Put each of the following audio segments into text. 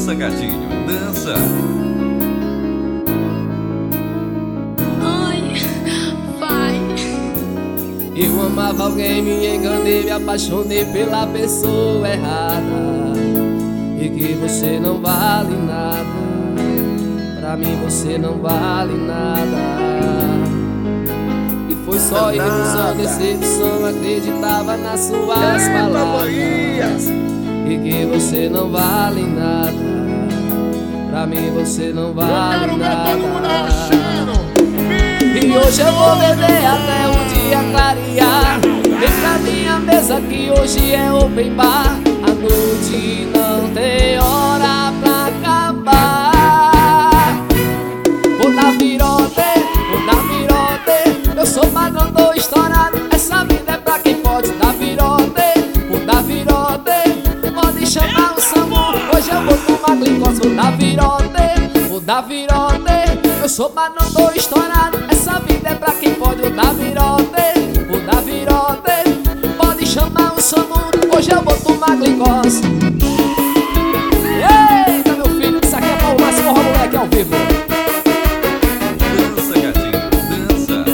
Dança, gatinho, dança. Ai, vai. Eu amava alguém, me enganei, me apaixonei pela pessoa errada. E que você não vale nada. Pra mim você não vale nada. E foi só ilusão, decepção, acreditava nas suas palavras. E que você não vale nada. Pra mim você não vale nada. E hoje eu vou beber até o dia clarear. Vem pra minha mesa que hoje é open bar. A noite não tem hora pra acabar. Vou dar virote, vou dar virote. Eu sou padrão, tô estourado. Essa vida é pra quem pode dar virote. Vou dar virote, pode chamar o SAMU. Hoje eu vou tomar glicose, vou dar virote. Vou dar virote, eu sou padrão, tô estourado. Essa vida é pra quem pode, vou dar virote. Vou dar virote, pode chamar o SAMU. Hoje eu vou tomar glicose. Eita, meu filho, isso aqui é bom, mas porra, moleque, ao vivo. Dança, gatinho, dança.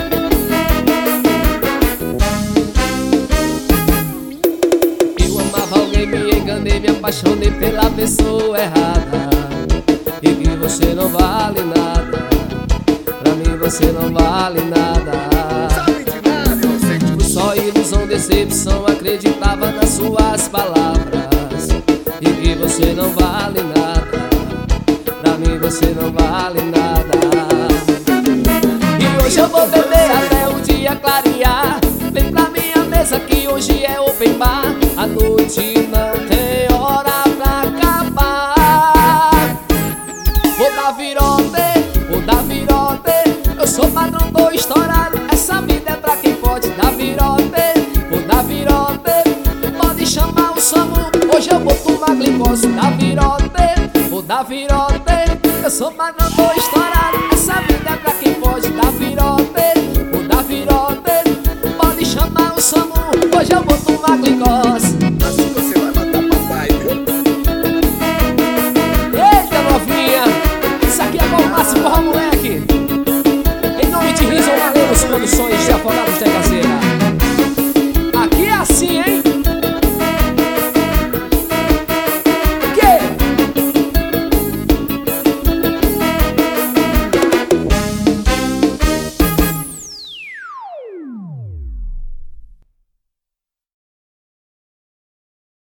Eu amava alguém, me enganei, me apaixonei pela pessoa errada. E que você não vale nada. Pra mim você não vale nada. Foi só ilusão, decepção, acreditava nas suas palavras. E que você não vale nada. Pra mim você não vale nada. E hoje eu vou beber até o dia clarear. Vem pra minha mesa que hoje é open bar. A noite não tem hora pra acabar. Vou dar virote, vou dar virote. Eu sou padrão, tô estourado. Essa vida é pra quem pode dar virote. Vou dar virote, pode chamar o SAMU. Hoje eu vou tomar glicose, dar virote. Vou dar virote, eu sou padrão, tô estourado. Essa vida é pra quem pode dar virote. Vou dar virote, pode chamar o SAMU. Hoje eu vou tomar glicose. Assim você vai matar papai, viu? Eita, novinha, isso aqui é bom, máximo, porra, moleque. Em nome de Rizzo, valeu as condições de Afogados da Gaza.